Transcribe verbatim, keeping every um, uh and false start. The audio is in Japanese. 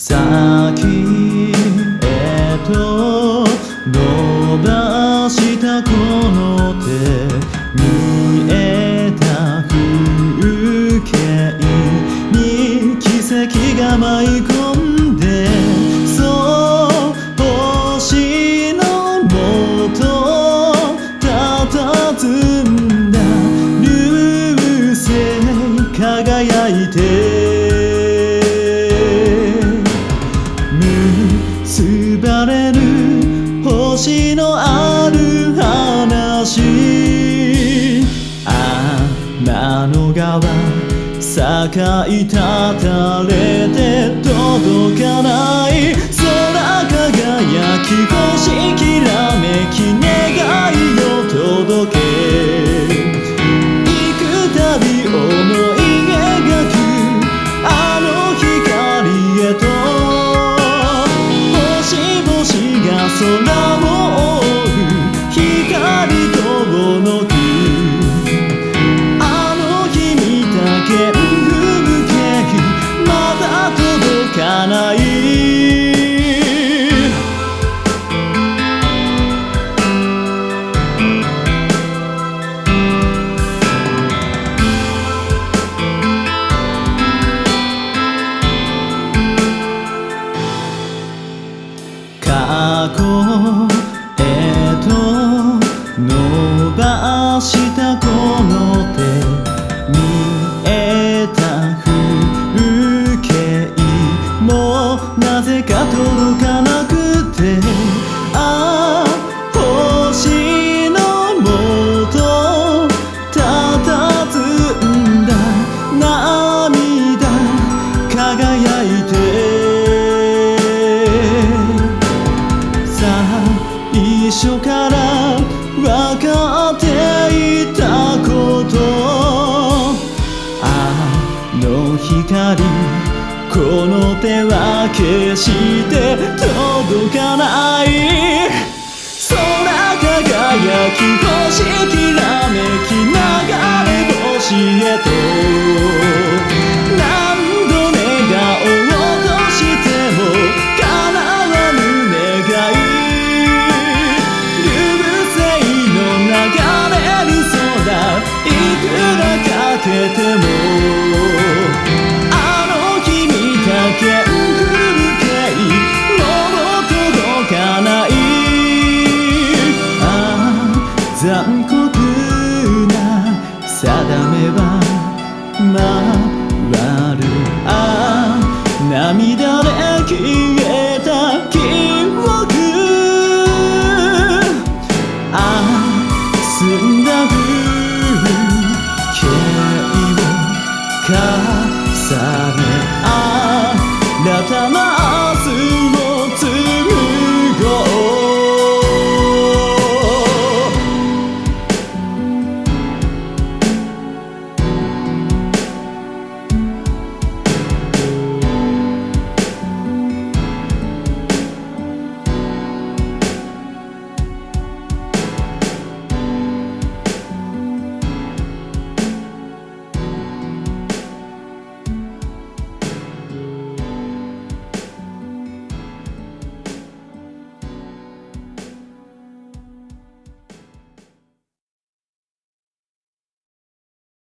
先へと伸ばしたこの手、見えた風景に奇跡が舞い込んで、そう星のもと佇んだ流星輝いて、結ばれる星のある話、天の川咲いたたれて届かない空輝き星きらめき願いを届け、幾度思い描くあの光へと、星々が空を覆う光遠のく、あの君だけ風景まだ届かない。過去へと伸ばしたこの手、見えた風景もなぜか届かなくて、ああ星のもと佇んだ涙輝いて、最初から分かっていたこと、あの光この手は決して届かない。空輝き星きらめき流れ星へと